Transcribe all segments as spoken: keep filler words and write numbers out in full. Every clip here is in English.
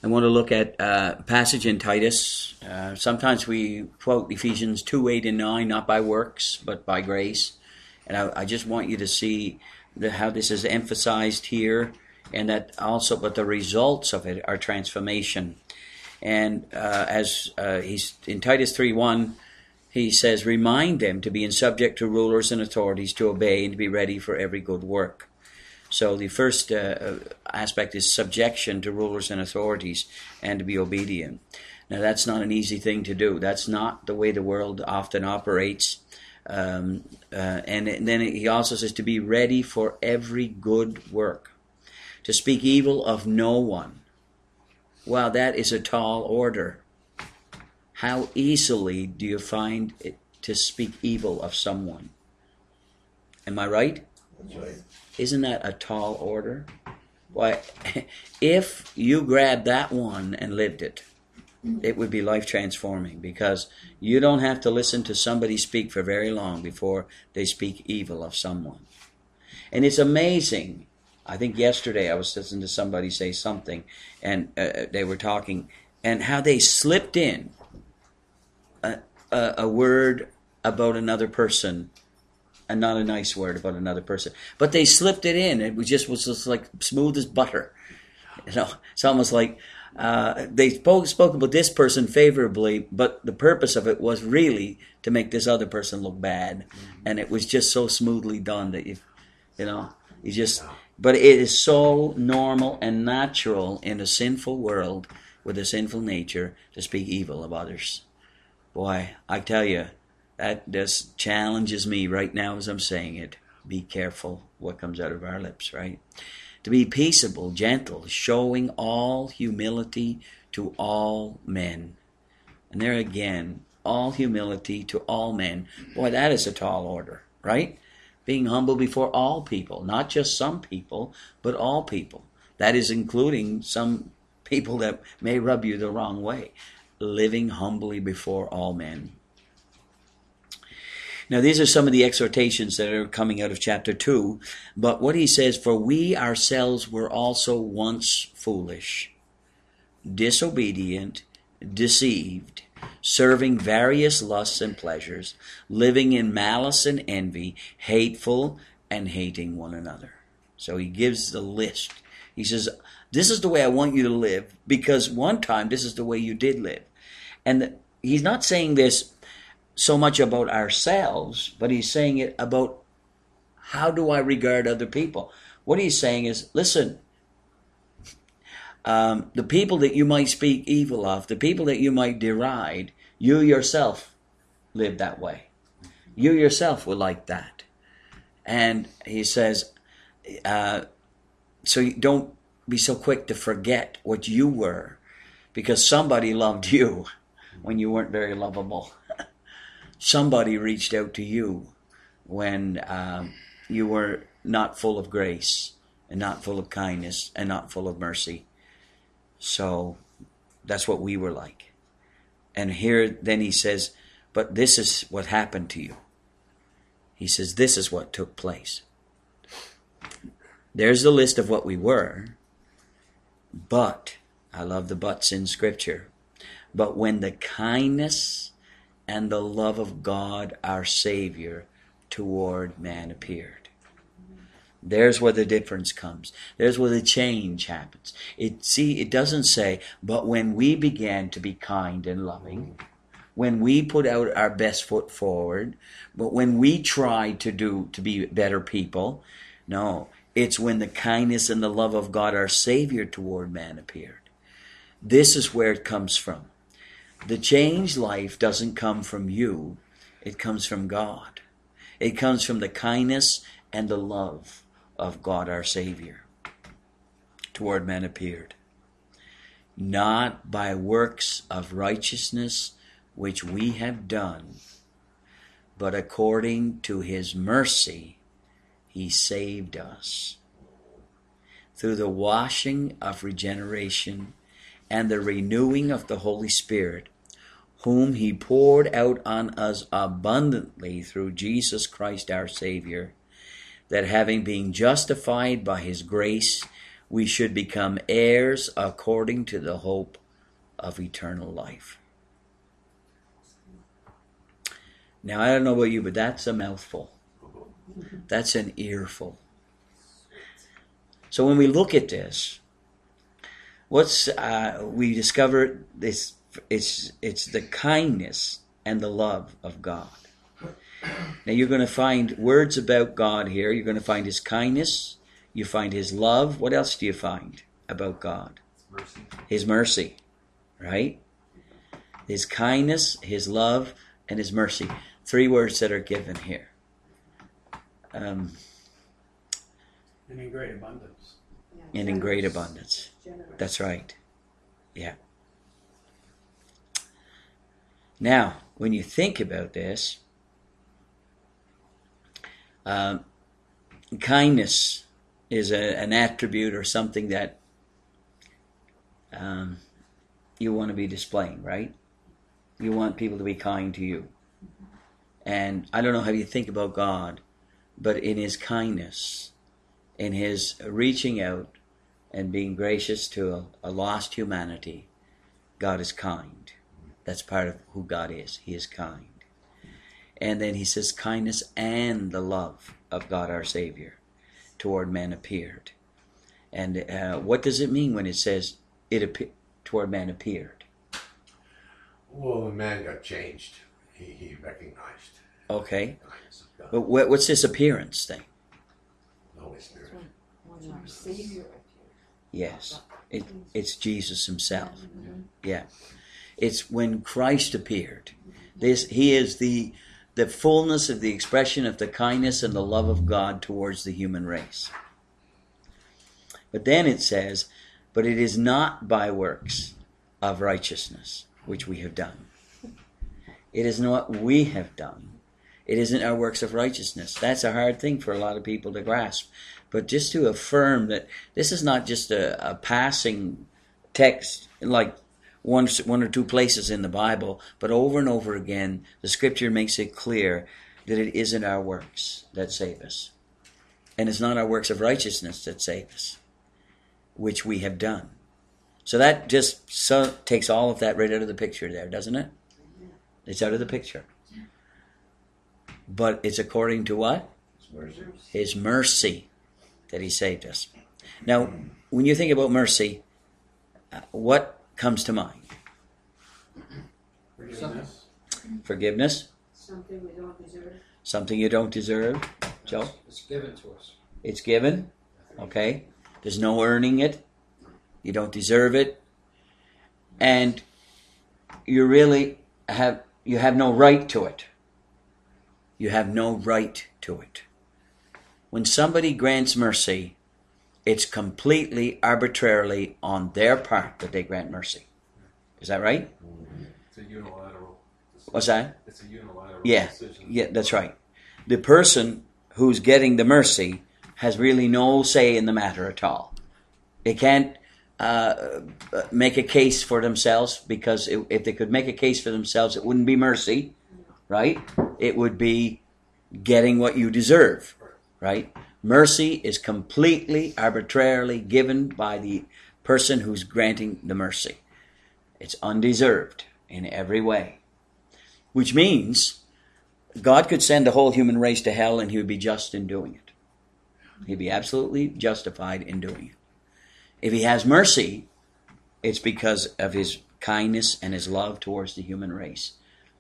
I want to look at uh, a passage in Titus. Uh, sometimes we quote Ephesians two, eight, and nine, not by works, but by grace. And I, I just want you to see the, how this is emphasized here, and that also, but the results of it are transformation. And uh, as uh, he's in Titus three one, he says, remind them to be in subject to rulers and authorities, to obey and to be ready for every good work. So the first uh, aspect is subjection to rulers and authorities and to be obedient. Now that's not an easy thing to do. That's not the way the world often operates. Um, uh, and, and then he also says to be ready for every good work. To speak evil of no one. Well, that is a tall order. How easily do you find it to speak evil of someone? Am I right? That's right. Isn't that a tall order? Why, if you grabbed that one and lived it, it would be life transforming, because you don't have to listen to somebody speak for very long before they speak evil of someone. And it's amazing. I think yesterday I was listening to somebody say something, and uh, they were talking, and how they slipped in a, a, a word about another person, and not a nice word about another person, but they slipped it in. It was just was just like smooth as butter. You know, it's almost like uh, they spoke spoke about this person favorably, but the purpose of it was really to make this other person look bad, mm-hmm. and it was just so smoothly done that you, you know, you just. But it is so normal and natural in a sinful world with a sinful nature to speak evil of others. Boy, I tell you. That just challenges me right now as I'm saying it. Be careful what comes out of our lips, right? To be peaceable, gentle, showing all humility to all men. And there again, all humility to all men. Boy, that is a tall order, right? Being humble before all people, not just some people, but all people. That is including some people that may rub you the wrong way. Living humbly before all men. Now, these are some of the exhortations that are coming out of chapter two. But what he says, for we ourselves were also once foolish, disobedient, deceived, serving various lusts and pleasures, living in malice and envy, hateful and hating one another. So he gives the list. He says, this is the way I want you to live, because one time this is the way you did live. And the, he's not saying this so much about ourselves, but he's saying it about how do I regard other people. What he's saying is, listen, um, the people that you might speak evil of, the people that you might deride, you yourself live that way. You yourself were like that. And he says, uh, so don't be so quick to forget what you were, because somebody loved you when you weren't very lovable. Somebody reached out to you when um, you were not full of grace and not full of kindness and not full of mercy. So that's what we were like. And here then he says, but this is what happened to you. He says, this is what took place. There's the list of what we were. But, I love the buts in Scripture, but when the kindness and the love of God, our Savior, toward man appeared. There's where the difference comes. There's where the change happens. It see, it doesn't say, but when we began to be kind and loving, when we put out our best foot forward, but when we tried to do to be better people. No, it's when the kindness and the love of God, our Savior, toward man appeared. This is where it comes from. The changed life doesn't come from you. It comes from God. It comes from the kindness and the love of God our Savior toward man appeared. Not by works of righteousness which we have done, but according to his mercy he saved us through the washing of regeneration and the renewing of the Holy Spirit, whom he poured out on us abundantly through Jesus Christ our Savior, that having been justified by his grace, we should become heirs according to the hope of eternal life. Now, I don't know about you, but that's a mouthful. That's an earful. So when we look at this, what's uh, we discover this? It's it's the kindness and the love of God. Now you're going to find words about God here. You're going to find His kindness. You find His love. What else do you find about God? Mercy. His mercy, right? His kindness, His love, and His mercy. Three words that are given here. Um, And in great abundance. and in great abundance. Generous. That's right. Yeah. Now, when you think about this, um, kindness is a, an attribute or something that um, you want to be displaying, right? You want people to be kind to you. And I don't know how you think about God, but in His kindness, in His reaching out and being gracious to a, a lost humanity, God is kind. That's part of who God is. He is kind. And then He says kindness and the love of God our Savior toward men appeared. And uh, what does it mean when it says it appe- toward men appeared? Well, the man got changed. He, he recognized Okay. the kindness of God. But what, what's this appearance thing? The Holy Spirit. When our Savior appeared. Yes. It, it's Jesus Himself. Mhm. Yeah. It's when Christ appeared. This He is the the fullness of the expression of the kindness and the love of God towards the human race. But then it says, but it is not by works of righteousness which we have done. It is not what we have done. It isn't our works of righteousness. That's a hard thing for a lot of people to grasp. But just to affirm that this is not just a, a passing text like one, one or two places in the Bible, but over and over again, the Scripture makes it clear that it isn't our works that save us. And it's not our works of righteousness that save us, which we have done. So that just so takes all of that right out of the picture there, doesn't it? It's out of the picture. But it's according to what? His mercy. His mercy that He saved us. Now, when you think about mercy, uh, what comes to mind? Forgiveness. Forgiveness? Something we don't deserve. Something you don't deserve? Joe? It's given to us. It's given? Okay. There's no earning it. You don't deserve it. And you really have, you have no right to it. You have no right to it. When somebody grants mercy, it's completely arbitrarily on their part that they grant mercy. Is that right? It's a unilateral decision. What's that? It's a unilateral Yeah, decision. yeah, that's right. The person who's getting the mercy has really no say in the matter at all. They can't uh, make a case for themselves, because it, if they could make a case for themselves, it wouldn't be mercy, right? It would be getting what you deserve, right? Mercy is completely arbitrarily given by the person who's granting the mercy. It's undeserved in every way, which means God could send the whole human race to hell and He would be just in doing it. He'd be absolutely justified in doing it. If He has mercy, it's because of His kindness and His love towards the human race.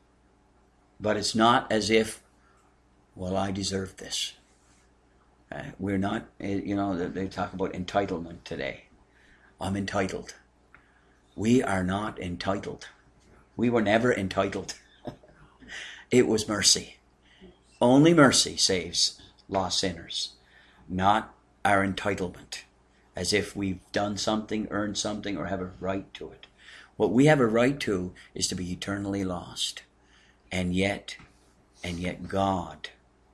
But it's not as if, well, I deserve this. Uh, we're not, you know, they talk about entitlement today. I'm entitled. We are not entitled. We were never entitled. It was mercy. Only mercy saves lost sinners, not our entitlement, as if we've done something, earned something, or have a right to it. What we have a right to is to be eternally lost. And yet, and yet God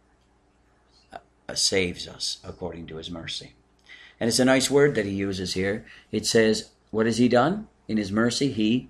uh, saves us according to His mercy. And it's a nice word that He uses here. It says, what has He done? In His mercy, He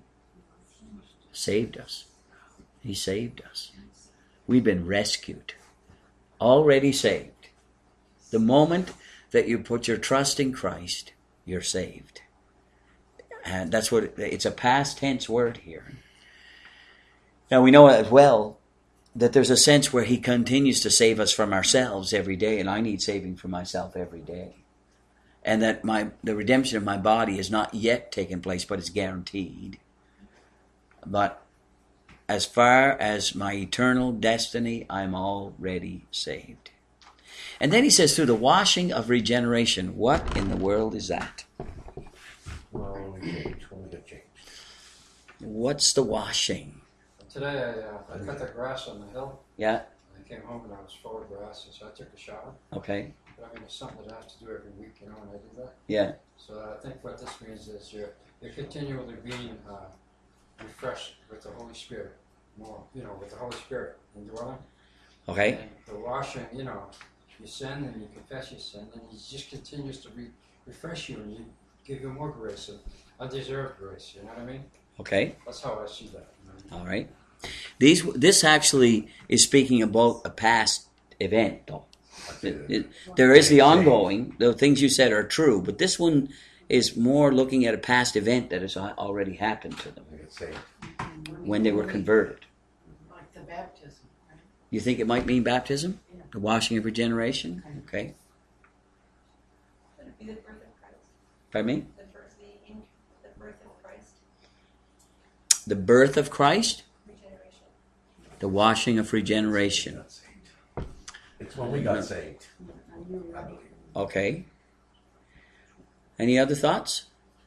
saved us. He saved us. We've been rescued. Already saved. The moment that you put your trust in Christ, you're saved. And that's what, it, it's a past tense word here. Now we know as well that there's a sense where he continues to save us from ourselves every day, and I need saving from myself every day. And that my the redemption of my body has not yet taken place, but it's guaranteed. But as far as my eternal destiny, I'm already saved. And then he says, through the washing of regeneration. What in the world is that? Well, when we changed, when we got changed. What's the washing? Today I, uh, I cut the grass on the hill. Yeah, I came home and I was full of grass, and so I took a shower. okay, But I mean, it's something that I have to do every week, you know, when I do that. yeah, So I think what this means is you're, you're continually being uh, refreshed with the Holy Spirit, more, you know, with the Holy Spirit indwelling. okay, And the washing, you know, you sin and you confess your sin, and He just continues to re- refresh you and you give you more grace, and undeserved grace. You know what I mean? okay, That's how I see that. You know? all right. These, this actually is speaking about a past event, though. It- it- there is the ongoing, the things you said are true, but this one is more looking at a past event that has al- already happened to them We got saved. when they were converted. Like the baptism, right? You think it might mean baptism? Yeah. The washing of regeneration? Okay. Would it be the birth of Christ? Pardon me? The birth, the, in, the birth of Christ? The birth of Christ? Regeneration. The washing of regeneration. Got saved. It's when we got saved, I knew I right. believe. Okay. Any other thoughts?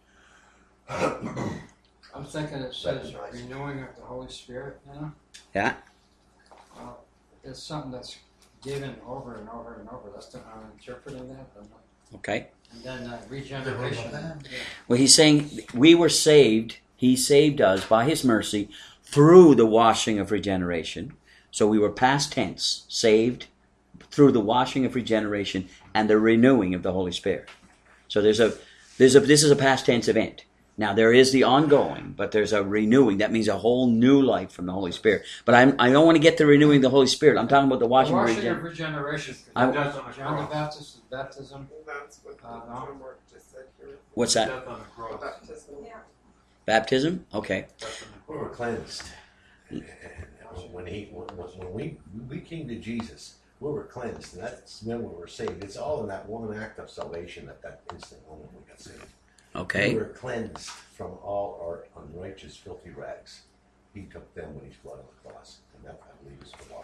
I'm thinking it says renewing of the Holy Spirit, you know? Yeah. Well, it's something that's given over and over and over. That's the how I'm interpreting that. I'm not- Okay. And then uh, regeneration. that? Yeah. Well, he's saying we were saved. He saved us by his mercy through the washing of regeneration. So we were past tense, saved through the washing of regeneration and the renewing of the Holy Spirit. So there's a, there's a, this is a past tense event. Now there is the ongoing, but there's a renewing. That means a whole new life from the Holy Spirit. But I'm, I don't want to get the renewing of the Holy Spirit. I'm talking about the The washing, washing of of regeneration. regeneration. I- Death on the John the cross. Baptist's baptism. That's what Uh, the no. John Mark just said here. What's that? Death on the cross. Baptism. Yeah. Baptism? Okay. Death on the We were cross. cleansed. And when he, when, when we, we came to Jesus, we were cleansed, and that's when we were saved. It's all in that one act of salvation at that instant moment we got saved. Okay. We were cleansed from all our unrighteous, filthy rags. He took them with his blood on the cross, and that, I believe, is the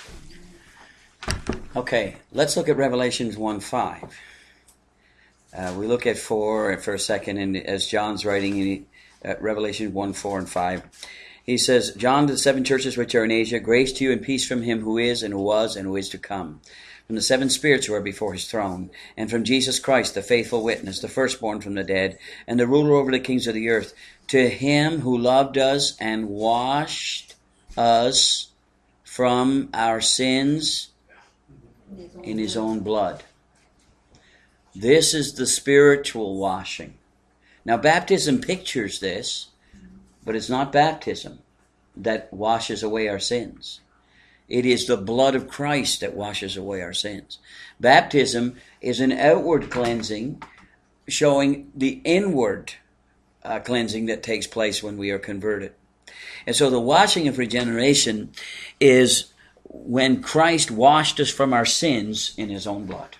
washing. Okay, let's look at Revelations one five. Uh, we look at four for a second, and as John's writing in uh, Revelation one, four, and five, he says, John to the seven churches which are in Asia, grace to you and peace from him who is, and who was, and who is to come, from the seven spirits who are before his throne, and from Jesus Christ, the faithful witness, the firstborn from the dead, and the ruler over the kings of the earth, to him who loved us and washed us from our sins in his own blood. This is the spiritual washing. Now, baptism pictures this, but it's not baptism that washes away our sins. It is the blood of Christ that washes away our sins. Baptism is an outward cleansing, showing the inward uh, cleansing that takes place when we are converted. And so the washing of regeneration is when Christ washed us from our sins in his own blood.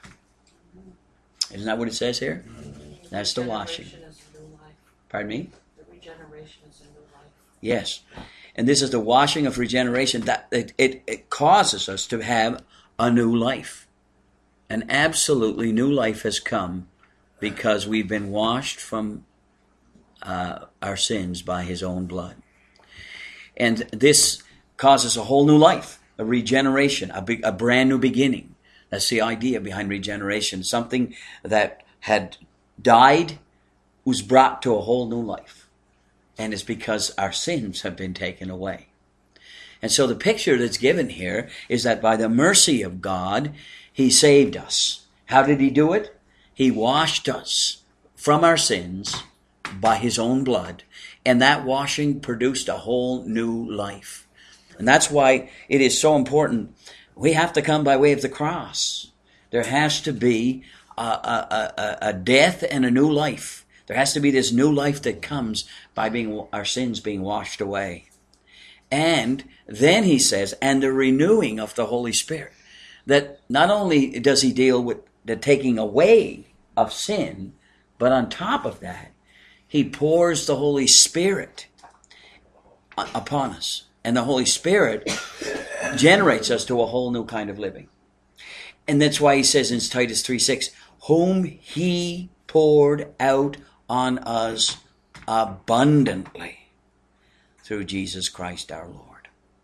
Isn't that what it says here? That's the washing. Regeneration is a new life. Pardon me? The regeneration is a new life. Yes. And this is the washing of regeneration that it, it, it causes us to have a new life. An absolutely new life has come because we've been washed from uh, our sins by his own blood. And this causes a whole new life, a regeneration, a, big, a brand new beginning. That's the idea behind regeneration. Something that had died was brought to a whole new life. And it's because our sins have been taken away. And so the picture that's given here is that by the mercy of God, he saved us. How did he do it? He washed us from our sins by his own blood. And that washing produced a whole new life. And that's why it is so important. We have to come by way of the cross. There has to be a, a, a, a death and a new life. There has to be this new life that comes by being our sins being washed away. And then he says, and the renewing of the Holy Spirit. That not only does he deal with the taking away of sin, but on top of that, he pours the Holy Spirit upon us. And the Holy Spirit generates us to a whole new kind of living. And that's why he says in Titus three six, whom he poured out on us abundantly through Jesus Christ our Lord.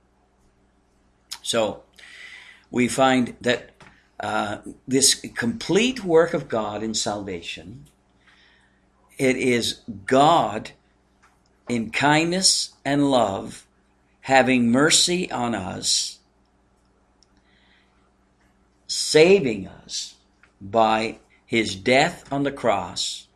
So, we find that uh, this complete work of God in salvation, it is God in kindness and love having mercy on us, saving us by his death on the cross,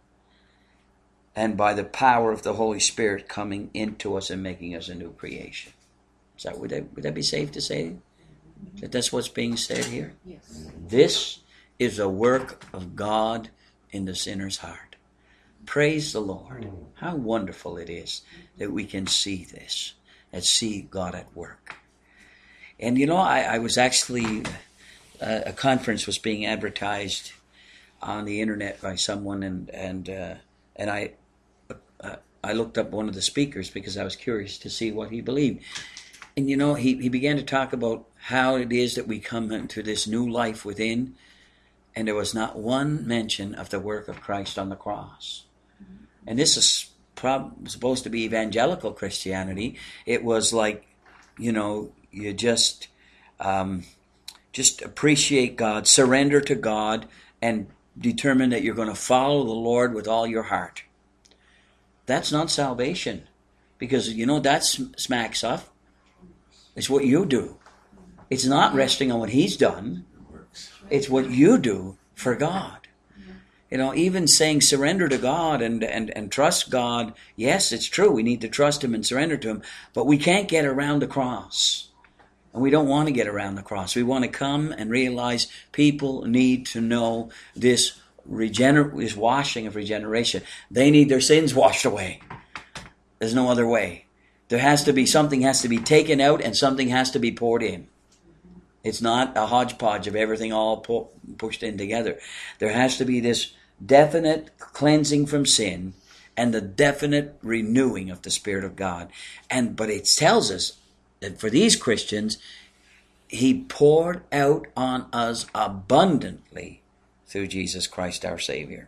and by the power of the Holy Spirit coming into us and making us a new creation. Is that, would that, would that be safe to say? That that's what's being said here? Yes. This is a work of God in the sinner's heart. Praise the Lord. How wonderful it is that we can see this and see God at work. And you know, I, I was actually, uh, a conference was being advertised on the internet by someone, and and uh, and I uh, I looked up one of the speakers because I was curious to see what he believed. And you know, he, he began to talk about how it is that we come into this new life within, and there was not one mention of the work of Christ on the cross. And this is prob- supposed to be evangelical Christianity. It was like, you know, you just um, just appreciate God, surrender to God, and determine that you're going to follow the Lord with all your heart. That's not salvation, because you know that sm- smacks of. It's what you do. It's not resting on what he's done. It's what you do for God. You know, even saying surrender to God and, and, and trust God, yes, it's true. We need to trust him and surrender to him. But we can't get around the cross. And we don't want to get around the cross. We want to come and realize people need to know this, regener- this washing of regeneration. They need their sins washed away. There's no other way. There has to be, something has to be taken out and something has to be poured in. It's not a hodgepodge of everything all pu- pushed in together. There has to be this definite cleansing from sin and the definite renewing of the Spirit of God. And but it tells us that for these Christians, he poured out on us abundantly through Jesus Christ our Savior.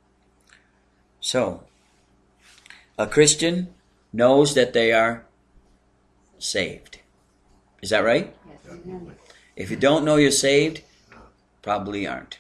So, a Christian knows that they are saved. Is that right? Yes. If you don't know you're saved, probably aren't.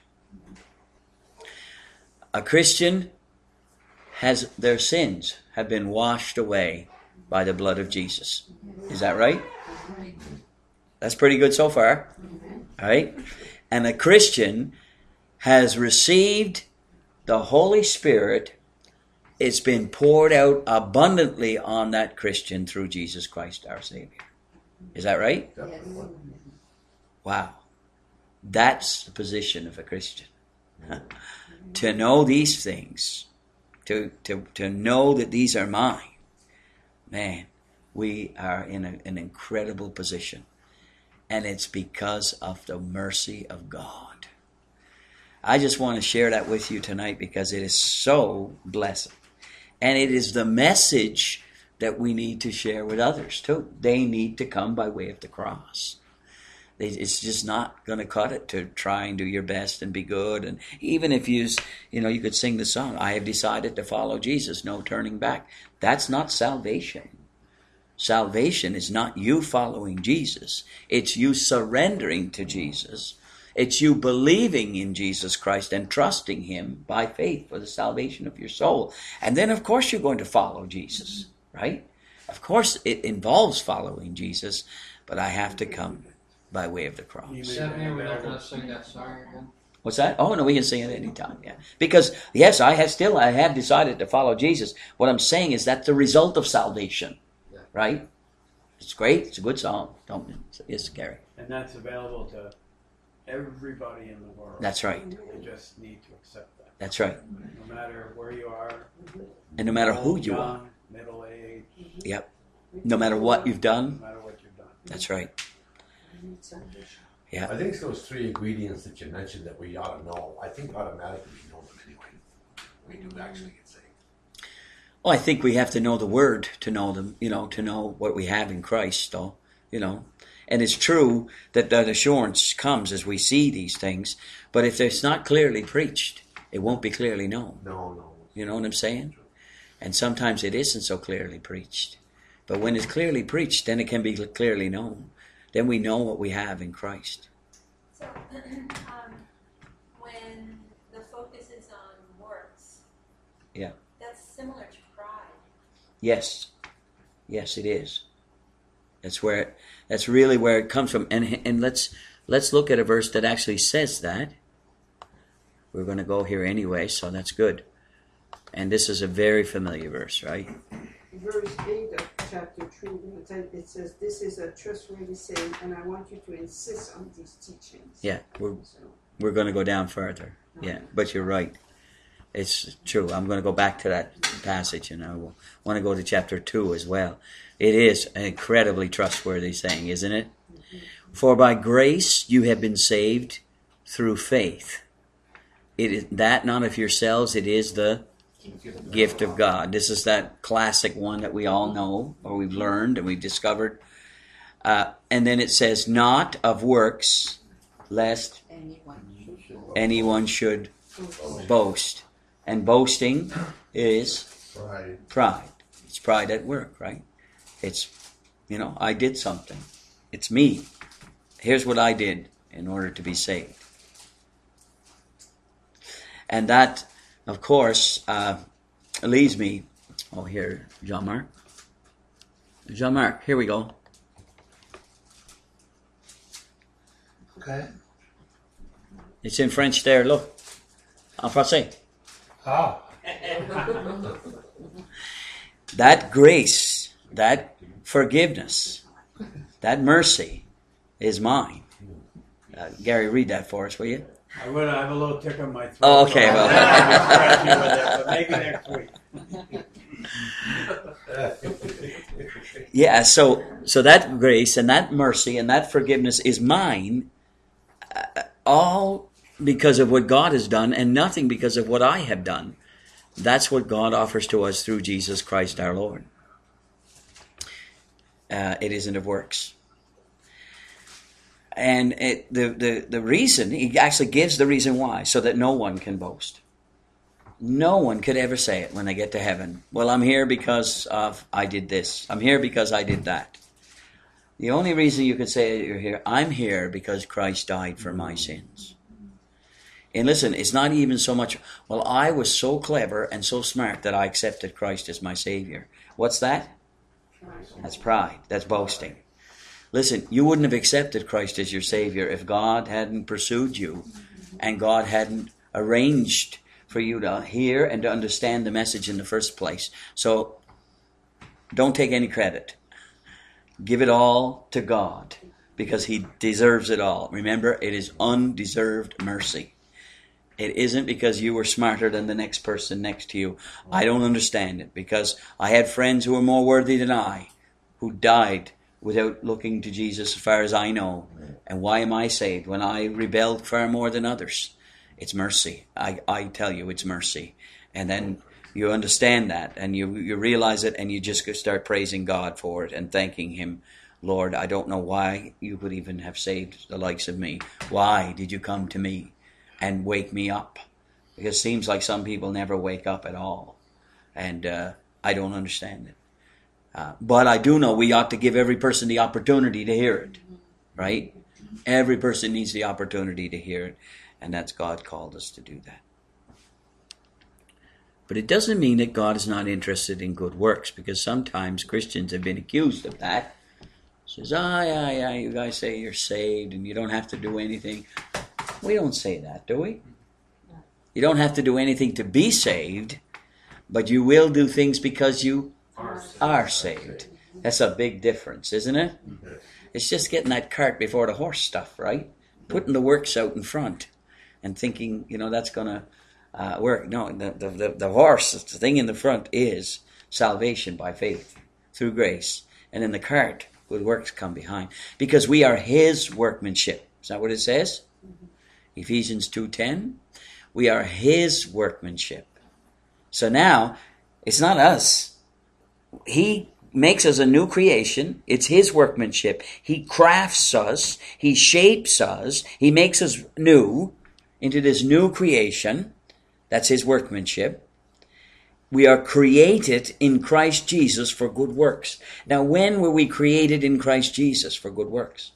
A Christian has their sins have been washed away by the blood of Jesus. Is that right? That's pretty good so far. All right? And a Christian has received the Holy Spirit. It's been poured out abundantly on that Christian through Jesus Christ our Savior. Is that right? Yes. Wow. That's the position of a Christian. To know these things, to, to, to know that these are mine, man, we are in a, an incredible position. And it's because of the mercy of God. I just want to share that with you tonight because it is so blessed. And it is the message that we need to share with others too. They need to come by way of the cross. It's just not going to cut it to try and do your best and be good. And even if you, you know, you could sing the song, I have decided to follow Jesus, no turning back. That's not salvation. Salvation is not you following Jesus. It's you surrendering to Jesus. It's you believing in Jesus Christ and trusting him by faith for the salvation of your soul. And then, of course, you're going to follow Jesus, right? Of course, it involves following Jesus, but I have to come by way of the cross. Does that mean we're not going to sing that song again? What's that? Oh, no, we can sing it anytime, yeah. Because, yes, I have still, I have decided to follow Jesus. What I'm saying is that's the result of salvation, Yeah. right? It's great. It's a good song. Don't, yes, Gary. And that's available to everybody in the world. That's right. You just need to accept that. That's right. No matter where you are, And no matter who old, you young, are. middle age, Yep. No matter what you've no done. matter what you've done. That's right. Yeah. I think it's those three ingredients that you mentioned that we ought to know. I think automatically we know them anyway. We do actually get saved. Well, I think we have to know the Word to know them, you know, to know what we have in Christ, though, you know. And it's true that that assurance comes as we see these things, but if it's not clearly preached, it won't be clearly known. No, no. You know what I'm saying? And sometimes it isn't so clearly preached. But when it's clearly preached, then it can be clearly known. Then we know what we have in Christ. So, um, when the focus is on works, Yeah. that's similar to pride. Yes. Yes, it is. That's where it, that's really where it comes from. And and let's let's look at a verse that actually says that. We're going to go here anyway, so that's good. And this is a very familiar verse, right? Verse eight of chapter three, it says, "This is a trustworthy saying, and I want you to insist on these teachings." Yeah, we're So, we're going to go down further. Yeah, but you're right. It's true. I'm going to go back to that passage, and I will want to go to chapter two as well. It is an incredibly trustworthy saying, isn't it? Mm-hmm. For by grace you have been saved through faith. It is that not of yourselves, it is the gift of God. This is that classic one that we all know, or we've learned and we've discovered. Uh, and then it says, not of works, lest anyone should boast. And boasting is Pride. pride. It's pride at work, right? It's, you know, I did something. It's me. Here's what I did in order to be saved. And that, of course, uh, leads me, oh, here, Jean-Marc. Jean-Marc, here we go. Okay. It's in French there, look. En français. Ah. That grace, that forgiveness, that mercy is mine. Uh, Gary, read that for us, will you? I would have a little tick on my throat. Oh, okay, so well. I might be scratchy with it, but maybe next week. Yeah, so so that grace and that mercy and that forgiveness is mine, uh, all because of what God has done and nothing because of what I have done. That's what God offers to us through Jesus Christ our Lord. Uh, it isn't of works. And it, the, the, the reason, he actually gives the reason why, so that no one can boast. No one could ever say it when they get to heaven. Well, I'm here because of I did this. I'm here because I did that. The only reason you could say that you're here, I'm here because Christ died for my sins. And listen, it's not even so much, well, I was so clever and so smart that I accepted Christ as my Savior. What's that? That's pride. That's boasting. Listen, you wouldn't have accepted Christ as your Savior if God hadn't pursued you and God hadn't arranged for you to hear and to understand the message in the first place. So don't take any credit. Give it all to God because He deserves it all. Remember, it is undeserved mercy. It isn't because you were smarter than the next person next to you. I don't understand it because I had friends who were more worthy than I who died without looking to Jesus as far as I know. And why am I saved when I rebelled far more than others? It's mercy. I, I tell you, it's mercy. And then you understand that and you, you realize it and you just start praising God for it and thanking Him. Lord, I don't know why you could even have saved the likes of me. Why did you come to me and wake me up? Because it seems like some people never wake up at all. And uh, I don't understand it. Uh, but I do know we ought to give every person the opportunity to hear it. Right? Every person needs the opportunity to hear it. And that's God called us to do that. But it doesn't mean that God is not interested in good works, because sometimes Christians have been accused of that. Says, ah, yeah, yeah, you guys say you're saved and you don't have to do anything. We don't say that, do we? You don't have to do anything to be saved, but you will do things because you are, are saved. That's a big difference, isn't it? It's just getting that cart before the horse stuff, right? putting the works out in front and thinking, you know, that's going to uh, work. No, the, the, the, the horse, the thing in the front is salvation by faith through grace. And then the cart, good works, come behind. Because we are his workmanship. Is that what it says? Mm-hmm. Ephesians two ten. We are his workmanship. So now, it's not us. He makes us a new creation. It's his workmanship. He crafts us. He shapes us. He makes us new into this new creation. That's his workmanship. We are created in Christ Jesus for good works. Now, when were we created in Christ Jesus for good works?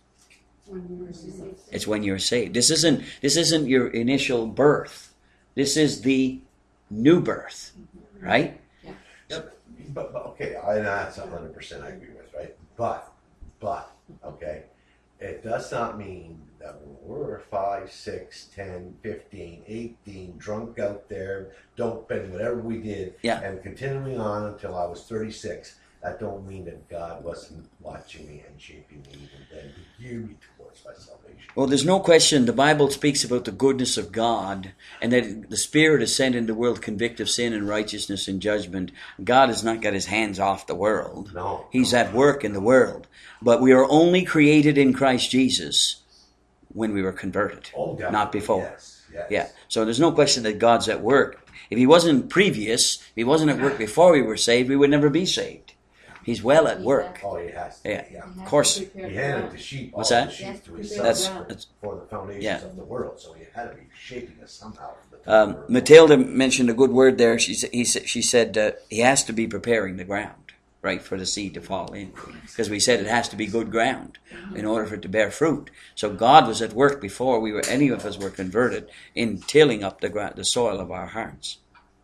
It's when you're saved. This isn't, this isn't your initial birth. This is the new birth, right? Yep. But, but okay, I, that's one hundred percent I agree with, right? But, but, okay, it does not mean that when we're five, six, ten, fifteen, eighteen, drunk out there, doping, whatever we did, Yeah. and continuing on until I was thirty-six, that don't mean that God wasn't watching me and shaping me even then to gear me towards my salvation. Well, there's no question the Bible speaks about the goodness of God and that the Spirit is sent into the world to convict of sin and righteousness and judgment. God has not got his hands off the world. No. He's at work in the world. But we are only created in Christ Jesus when we were converted, Oh, definitely. not before. Yes, yes. Yeah. So there's no question that God's at work. If he wasn't previous, if he wasn't at work before we were saved, we would never be saved. He's well at work. Oh, he has to. Yeah. Yeah. Of course. He handed the sheep, What's all that? the sheep to his That's, son that's for the foundations Yeah. of the world. So he had to be shaping us somehow. From the time Um, we were Matilda mentioned a good word there. She, sa- he, sa- she said uh, he has to be preparing the ground, right, for the seed to fall in. Because we said it has to be good ground in order for it to bear fruit. So God was at work before we were, any of us were converted, in tilling up the ground, the soil of our hearts.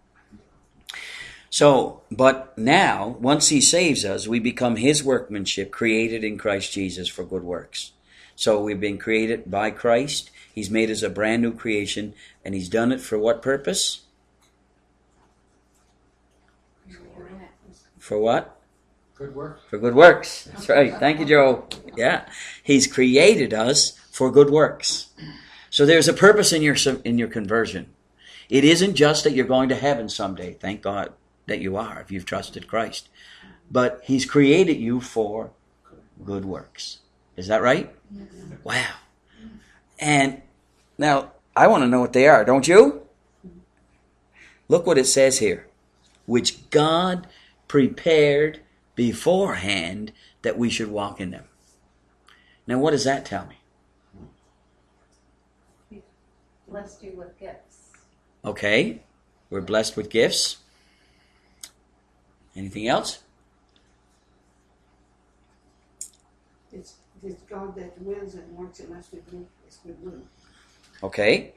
So, but now, once he saves us, we become his workmanship, created in Christ Jesus for good works. So we've been created by Christ. He's made us a brand new creation, and he's done it for what purpose? For what? Good work. For good works. That's right. Thank you, Joe. Yeah. He's created us for good works. So there's a purpose in your in your conversion. It isn't just that you're going to heaven someday. Thank God that you are if you've trusted Christ. But he's created you for good works. Is that right? Yes. Wow. And now, I want to know what they are, don't you? Look what it says here. Which God prepared beforehand that we should walk in them. Now, what does that tell me? He blessed you with gifts. Okay. We're blessed with gifts. Anything else? It's, it's God that wills and works in us to do his good will. Okay.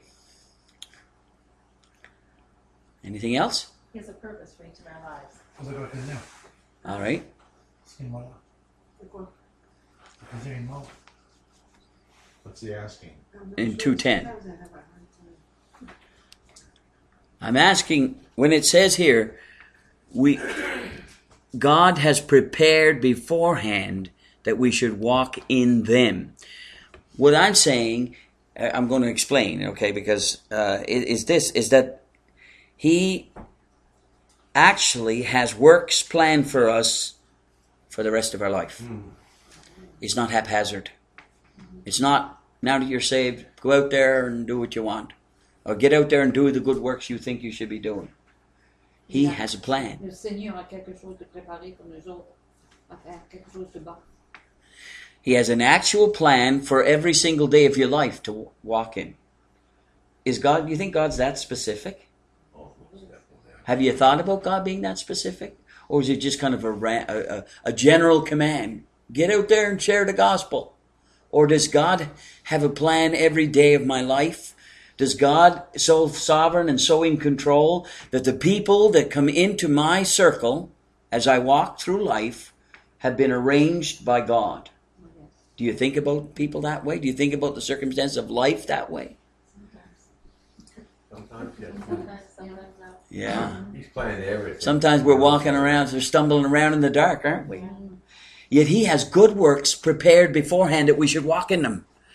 Anything else? He has a purpose for each of our lives. Vous avez reconnu. All right. Excuse-moi là. C'est quoi? Vous avez une mort. What's he asking? I'm not In sure. two ten. Sometimes I have a hard time. I'm asking, when it says here, we God has prepared beforehand that we should walk in them. What I'm saying, uh, I'm going to explain, okay, because uh, is, is this, is that he actually has works planned for us for the rest of our life. Mm. It's not haphazard. It's not, now that you're saved, go out there and do what you want. Or get out there and do the good works you think you should be doing. He has a plan. Le Seigneur a quelque chose de préparé pour nous autres, à faire quelque chose de bon. He has an actual plan for every single day of your life to walk in. Is God, do you think God's that specific? Have you thought about God being that specific? Or is it just kind of a, a, a general command? Get out there and share the gospel. Or does God have a plan every day of my life? Does God so sovereign and so in control that the people that come into my circle as I walk through life have been arranged by God? Do you think about people that way? Do you think about the circumstances of life that way? Sometimes, yeah. Yeah. He's planned everything. Sometimes we're walking around, we're stumbling around in the dark, aren't we? Yet he has good works prepared beforehand that we should walk in them.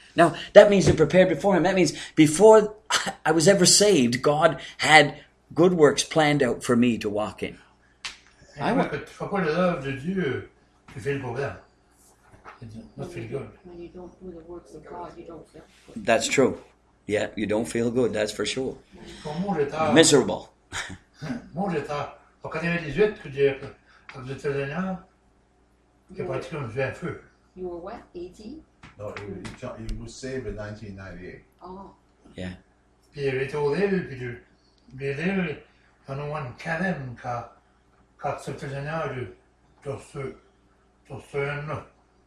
Now, that means they're prepared before him. That means before I was ever saved, God had good works planned out for me to walk in. I vois que tu fais pas les œuvres de Dieu, tu fais le problème. It's not feel good. When you don't do the works of God, you don't feel good. That's true. Yeah, you don't feel good, that's for sure. Comme moi, j'étais... Miserable. Moi, j'étais... En quatre-vingt-dix-huit, que j'ai... Quand j'étais Seigneur, j'ai pratiqué un un feu. You were what, eighteen? No, he, he, ju- he was saved in nineteen ninety-eight. Oh, Puis j'étais aux îles, puis je... Les îles, il y en a une carène quand... Quand c'était Seigneur, je... Je suis... Je suis un là.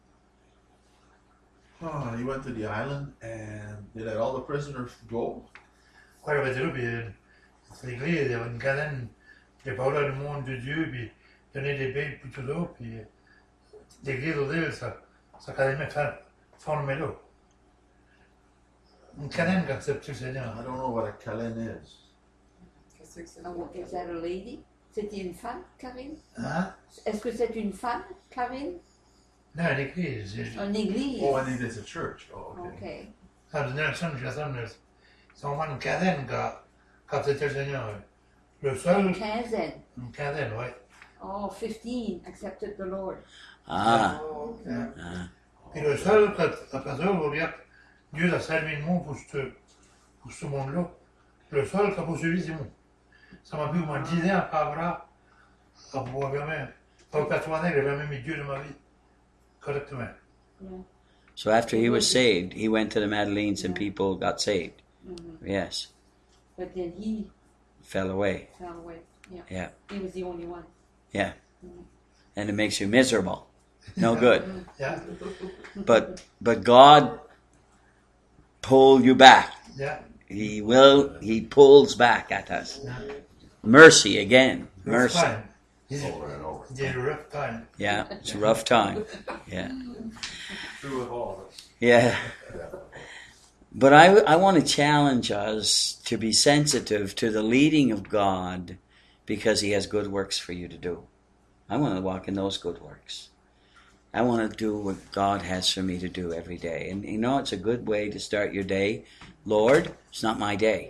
Oh, he went to the island and they let all the prisoners go. Quoi, j'avais dit là, puis... euh, C'est l'église, il y avait une carène. J'ai parlé du monde de Dieu, puis donné des billes, puis tout ça, puis... euh, L'église aux îles, ça... Ça carrément formé là. Une carène quand c'est petit Seigneur. I don't know what a kalen is. oh, is that a lady? C'était une femme, Karine? Hein? Est-ce que c'est une femme, Karine? Non, l'église. c'est- Une église? Oh, I think it's a church. Oh, okay. Okay. Ça donnait un son, j'ai ça, mais c'est vraiment une carène quand, quand c'était le Seigneur. Le seul, Quinzaine. une carène, ouais. Oh, fifteen accepted the Lord. Ah, Oh, okay. ah. Et le seul, quand, après ça, vous regardez, Dieu a servi le monde pour ce, pour ce monde-là. Le seul qui a poursuivi, c'est moi. Ça m'a pris au moins dix ans après avoir, à pouvoir vraiment, pas persuadé que j'avais même mis Dieu dans ma vie. Correctement. So after he was saved, he went to the Madeleines and people got saved. Mhm. Yes, But then he fell away. fell away. Yeah. Yeah. He was the only one. And it makes you miserable. No good. Yeah, But but God pulled you back. yeah. He will, he pulls back at us. Mercy again. Rough Mercy. time. He Over and over. did a rough time. Yeah, it's a rough time. Yeah. True of all of us. Yeah. But I, I want to challenge us to be sensitive to the leading of God because he has good works for you to do. I want to walk in those good works. I want to do what God has for me to do every day. And you know, it's a good way to start your day. Lord, it's not my day.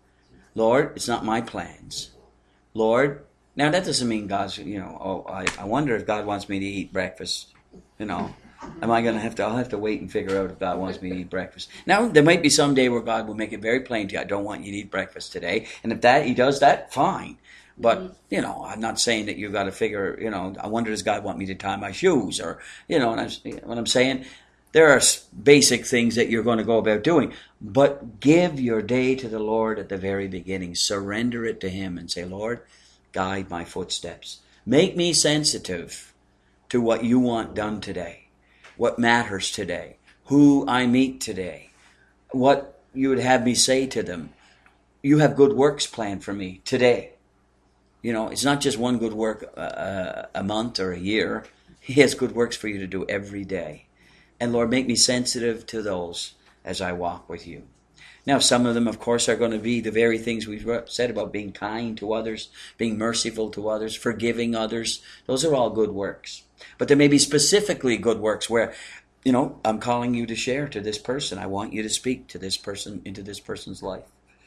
Lord, it's not my plans. Lord, now that doesn't mean God's, you know, oh, I, I wonder if God wants me to eat breakfast. You know, am I going to have to, I'll have to wait and figure out if God wants me to eat breakfast. Now, there might be some day where God will make it very plain to you, I don't want you to eat breakfast today. And if that, he does that, fine. But, you know, I'm not saying that you've got to figure, you know, I wonder does God want me to tie my shoes? Or, you know, and I'm, what I'm saying, there are basic things that you're going to go about doing. But give your day to the Lord at the very beginning. Surrender it to him and say, Lord, guide my footsteps. Make me sensitive to what you want done today, what matters today, who I meet today, what you would have me say to them. You have good works planned for me today. You know, it's not just one good work uh, a month or a year. He has good works for you to do every day. And Lord, make me sensitive to those as I walk with you. Now, some of them, of course, are going to be the very things we've said about being kind to others, being merciful to others, forgiving others. Those are all good works. But there may be specifically good works where, you know, I'm calling you to share to this person. I want you to speak to this person, into this person's life.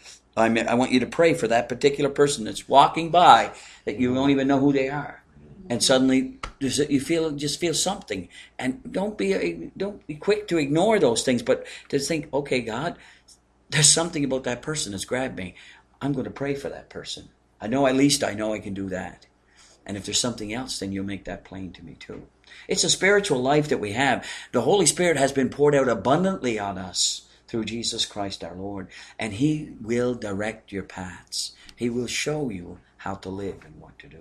I mean, I want you to pray for that particular person that's walking by that you don't even know who they are. And suddenly you feel just feel something. And don't be don't be quick to ignore those things, but to think, okay, God, there's something about that person that's grabbed me. I'm going to pray for that person. I know at least I know I can do that. And if there's something else, then you'll make that plain to me too. It's a spiritual life that we have. The Holy Spirit has been poured out abundantly on us through Jesus Christ our Lord. And he will direct your paths. He will show you how to live and what to do.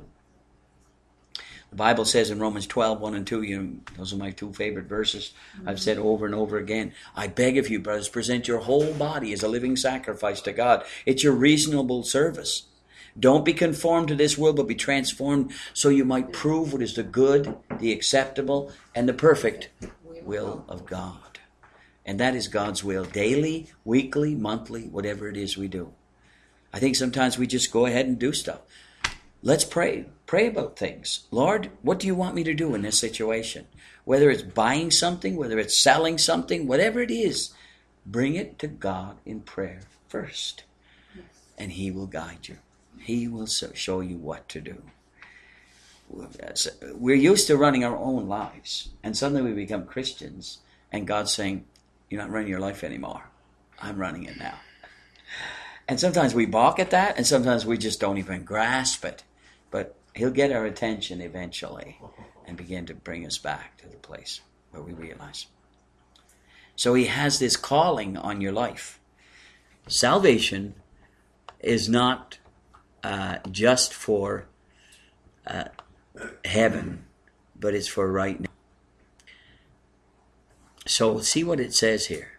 The Bible says in Romans twelve, one and two, you know, those are my two favorite verses. I've said over and over again, I beg of you, brothers, present your whole body as a living sacrifice to God. It's your reasonable service. Don't be conformed to this world, but be transformed so you might prove what is the good, the acceptable, and the perfect will of God. And that is God's will, daily, weekly, monthly, whatever it is we do. I think sometimes we just go ahead and do stuff. Let's pray. Pray about things. Lord, what do you want me to do in this situation? Whether it's buying something, whether it's selling something, whatever it is, bring it to God in prayer first. And He will guide you. He will show you what to do. We're used to running our own lives. And suddenly we become Christians. And God's saying, you're not running your life anymore. I'm running it now. And sometimes we balk at that. And sometimes we just don't even grasp it. But He'll get our attention eventually. And begin to bring us back to the place where we realize. So He has this calling on your life. Salvation is not uh, just for uh, heaven, but it's for right now. So see what it says here.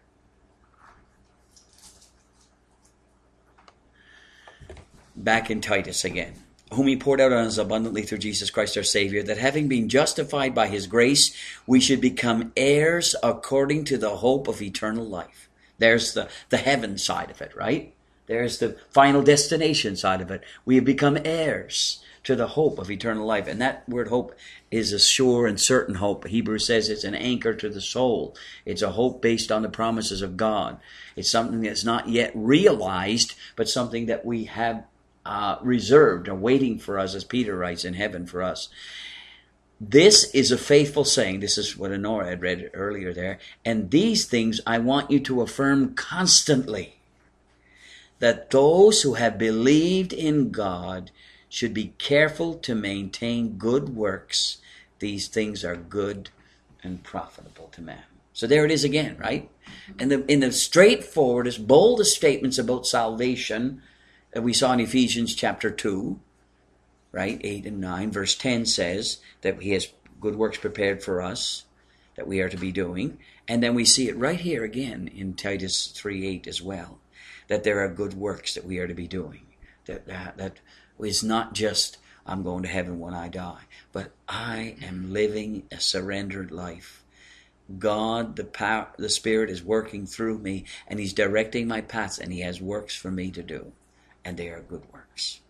Back in Titus again. Whom He poured out on us abundantly through Jesus Christ our Savior, that having been justified by His grace, we should become heirs according to the hope of eternal life. There's the, the heaven side of it, right? There's the final destination side of it. We have become heirs to the hope of eternal life. And that word hope is a sure and certain hope. Hebrews says it's an anchor to the soul. It's a hope based on the promises of God. It's something that's not yet realized, but something that we have uh, reserved or waiting for us, as Peter writes, in heaven for us. This is a faithful saying. This is what Honora had read earlier there. And these things I want you to affirm constantly, that those who have believed in God should be careful to maintain good works. These things are good and profitable to man. So there it is again, right? And the, in the straightforwardest, boldest statements about salvation that we saw in Ephesians chapter two, right, eight and nine, verse ten says that He has good works prepared for us that we are to be doing. And then we see it right here again in Titus three eight as well, that there are good works that we are to be doing. That, that, that is not just, I'm going to heaven when I die, but I am living a surrendered life. God, the power, the Spirit is working through me, and He's directing my paths, and He has works for me to do, and they are good works.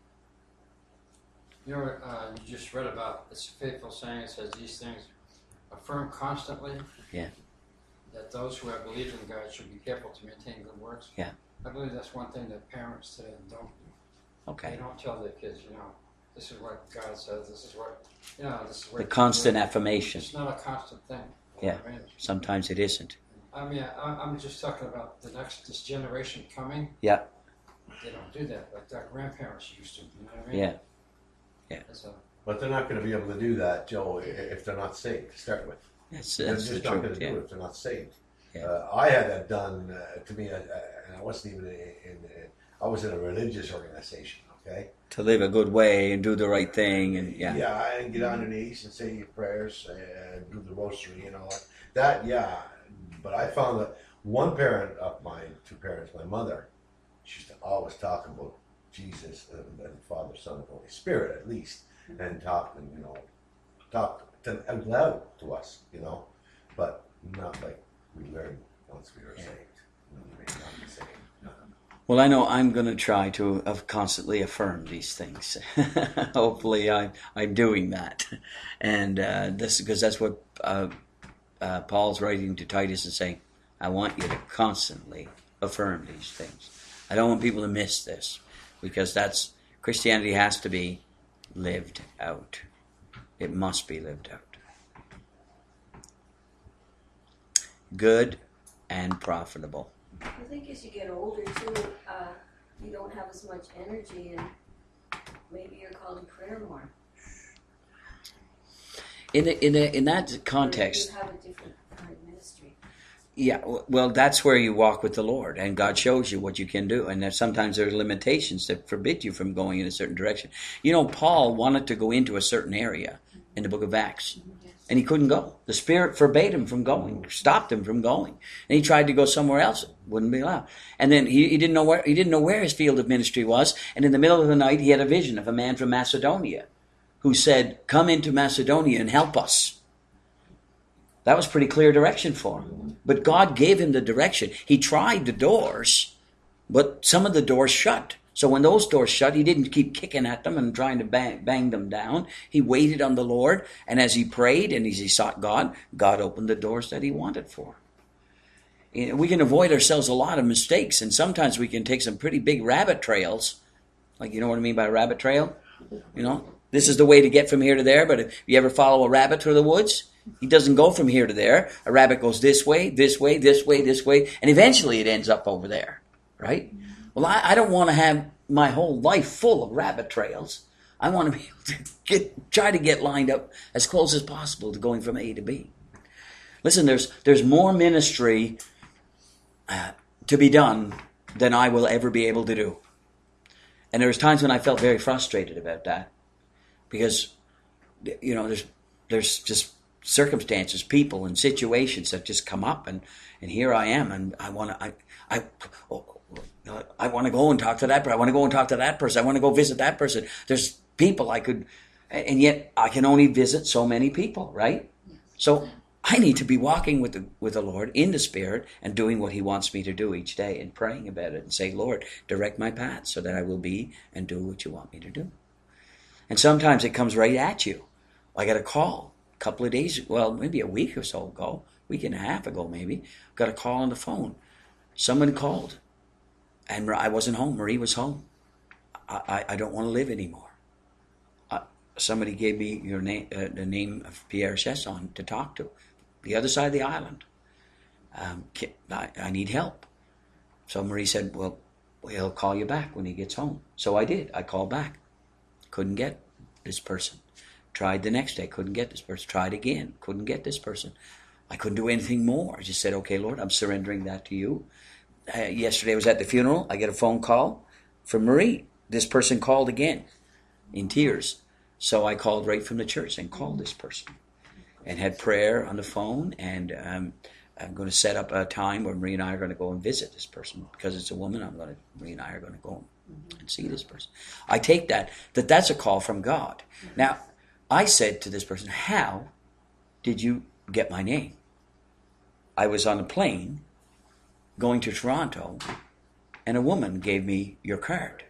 You know, uh, you just read about, it's a faithful saying, it says these things affirm constantly. Yeah. That those who have believed in God should be careful to maintain good works. Yeah. I believe that's one thing that parents today don't do. Okay. They don't tell their kids, you know, this is what God says, this is what, you know, this is what... The constant affirmation. It's not a constant thing. Yeah. I mean, sometimes it isn't. I mean, I, I'm just talking about the next, this generation coming. Yeah. They don't do that like their grandparents used to, you know what I mean? Yeah. Yeah. So, But they're not going to be able to do that, Joe, i- if they're not saved to start with. That's, They're that's the just not going truth. to Yeah. do it if they're not saved. Yeah. Uh, I had that done uh, to me, uh, uh, and I wasn't even in, in, in. I was in a religious organization. Okay. To live a good way and do the right thing, and yeah. Yeah, and get on your knees and say your prayers and do the rosary and all that. That, yeah. But I found that one parent of my two parents, my mother, she used to always talk about Jesus and, and Father, Son, and Holy Spirit, at least, and talk and you know, talk to, out loud to us, you know, but not like we learned once we were saved. You know what I mean? Not the same. Well, I know I'm going to try to uh, constantly affirm these things. Hopefully, I, I'm doing that, and uh, this because that's what uh, uh, Paul's writing to Titus and saying, I want you to constantly affirm these things. I don't want people to miss this, because that's Christianity has to be lived out. It must be lived out. Good and profitable. I think as you get older too, uh, you don't have as much energy, and maybe you're called to prayer more. In a, in a, in that context, You have a different kind of ministry. yeah, w- well, that's where you walk with the Lord, and God shows you what you can do, and that sometimes there are limitations that forbid you from going in a certain direction. You know, Paul wanted to go into a certain area in the book of Acts, and he couldn't go. The Spirit forbade him from going, stopped him from going, and he tried to go somewhere else, wouldn't be allowed. And then he, he didn't know where he didn't know where his field of ministry was, and in the middle of the night he had a vision of a man from Macedonia who said, "Come into Macedonia and help us." That was pretty clear direction for him. But God gave him the direction. He tried the doors, but some of the doors shut. So when those doors shut, he didn't keep kicking at them and trying to bang, bang them down. He waited on the Lord, and as he prayed and as he sought God, God opened the doors that he wanted for him. You know, we can avoid ourselves a lot of mistakes, and sometimes we can take some pretty big rabbit trails. Like, you know what I mean by a rabbit trail? You know, this is the way to get from here to there, but if you ever follow a rabbit through the woods, he doesn't go from here to there. A rabbit goes this way, this way, this way, this way, and eventually it ends up over there, right? Well, I, I don't want to have my whole life full of rabbit trails. I want to be able to get, try to get lined up as close as possible to going from A to B. Listen, there's there's more ministry uh, to be done than I will ever be able to do. And there was times when I felt very frustrated about that, because, you know, there's there's just circumstances, people, and situations that just come up, and, and here I am, and I want to I I oh, I want to go and talk to that person. I want to go and talk to that person. I want to go visit that person. There's people I could, and yet I can only visit so many people, right? So I need to be walking with the with the Lord in the Spirit and doing what He wants me to do each day, and praying about it and say, Lord, direct my path so that I will be and do what you want me to do. And sometimes it comes right at you. I got a call a couple of days, well, maybe a week or so ago, week and a half ago maybe, got a call on the phone. Someone called, and I wasn't home. Marie was home. I, I, I don't want to live anymore. Uh, somebody gave me your name, uh, the name of Pierre Chesson to talk to. The other side of the island. Um, I, I need help. So Marie said, well, he'll call you back when he gets home. So I did. I called back. Couldn't get this person. Tried the next day. Couldn't get this person. Tried again. Couldn't get this person. I couldn't do anything more. I just said, okay, Lord, I'm surrendering that to you. Uh, yesterday I was at the funeral. I get a phone call from Marie. This person called again in tears. So I called right from the church and called this person and had prayer on the phone. And um, I'm going to set up a time where Marie and I are going to go and visit this person. Because it's a woman, I'm going to, Marie and I are going to go and see this person. I take that, that that's a call from God. Now, I said to this person, how did you get my name? I was on a plane going to Toronto, and a woman gave me your card.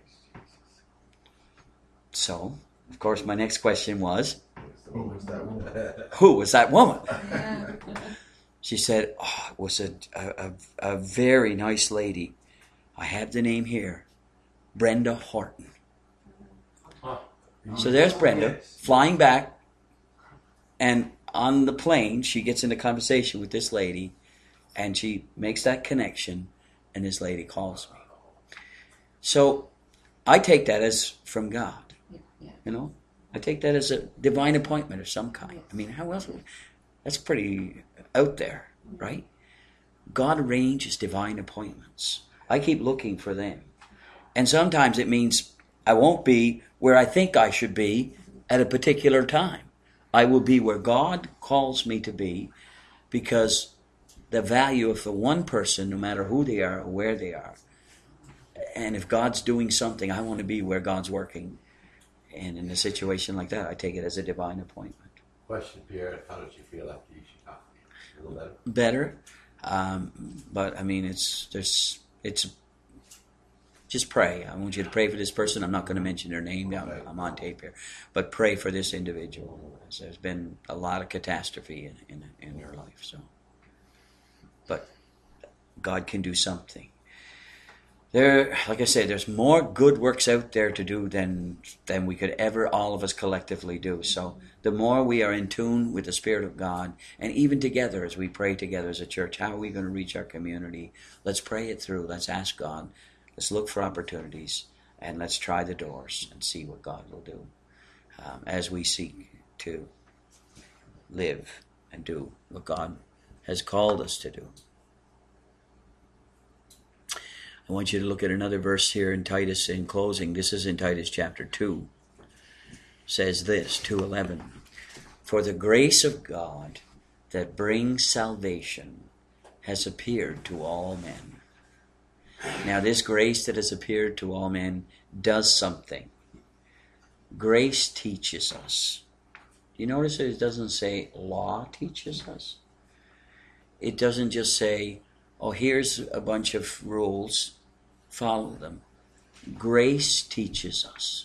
So, of course, my next question was, Who was that woman? Who was that woman? She said, oh, it was a, a, a very nice lady. I have the name here. Brenda Horton. So there's Brenda, flying back, and on the plane, she gets into conversation with this lady, and she makes that connection, and this lady calls me. So I take that as from God, you know? I take that as a divine appointment of some kind. I mean, how else? That's pretty out there, right? God arranges divine appointments. I keep looking for them. And sometimes it means I won't be where I think I should be at a particular time. I will be where God calls me to be, because the value of the one person, no matter who they are or where they are, and if God's doing something, I want to be where God's working. And in a situation like that, I take it as a divine appointment. Question, Pierre, how did you feel after you talked to me? A little better? Better. Um, but, I mean, it's there's it's just pray. I want you to pray for this person. I'm not going to mention their name. I'm, I'm on tape here. But pray for this individual. There's been a lot of catastrophe in, in, in their life. So, but God can do something. There, like I said, there's more good works out there to do than than we could ever, all of us collectively do. So the more we are in tune with the Spirit of God, and even together as we pray together as a church, how are we going to reach our community? Let's pray it through. Let's ask God. Let's look for opportunities, and let's try the doors and see what God will do um, as we seek to live and do what God has called us to do. I want you to look at another verse here in Titus in closing. This is in Titus chapter two. It says this, two eleven. For the grace of God that brings salvation has appeared to all men. Now this grace that has appeared to all men does something. Grace teaches us. You notice that it doesn't say law teaches us? It doesn't just say, oh, here's a bunch of rules, follow them. Grace teaches us.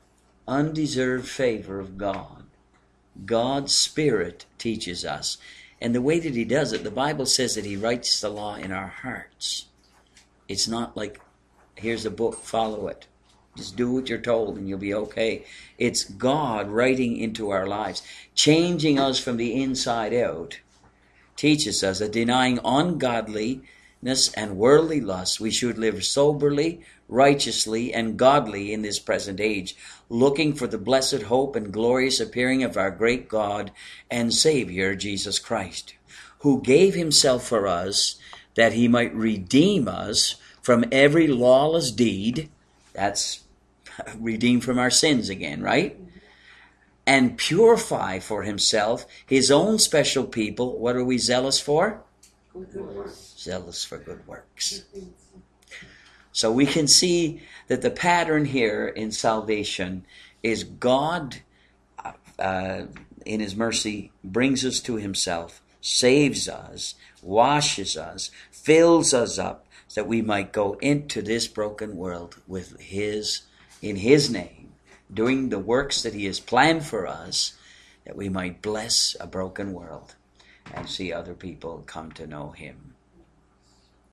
Undeserved favor of God. God's Spirit teaches us. And the way that he does it, the Bible says that he writes the law in our hearts. It's not like, here's a book, follow it. Just do what you're told and you'll be okay. It's God writing into our lives, changing us from the inside out. Teaches us that denying ungodliness and worldly lusts, we should live soberly, righteously, and godly in this present age, looking for the blessed hope and glorious appearing of our great God and Savior, Jesus Christ, who gave himself for us that he might redeem us from every lawless deed. That's redeemed from our sins again, right? And purify for himself his own special people. What are we zealous for? Good works. Zealous for good works. So we can see that the pattern here in salvation is God, uh, in his mercy, brings us to himself, saves us, washes us, fills us up, so that we might go into this broken world with his, in his name, doing the works that he has planned for us, that we might bless a broken world and see other people come to know him.